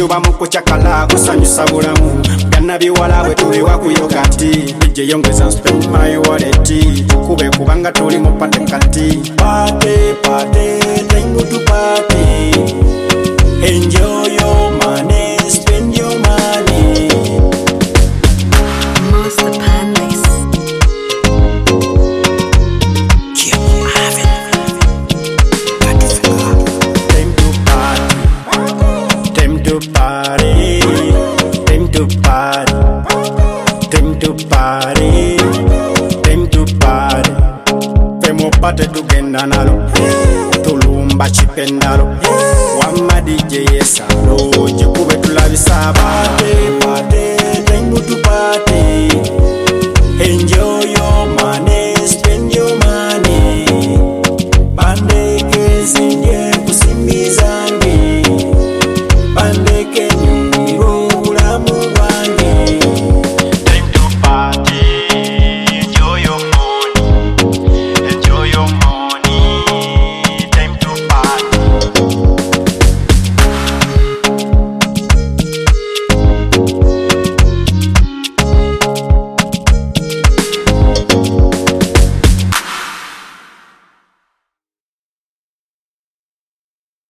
tuba mukuchakala kusanyusa bulamu byana biwala bwe tuliwa kuyoga nti bijje yongeza spend my wallet kube kubanga tuli mu pate kati pate time to party enjoy your money spend your money Master Panlis. Time to party time to party time to party time to party femo pate tugenda nalo tulumba chipendalo wama DJ yesalo jikube tulabisa pate time to party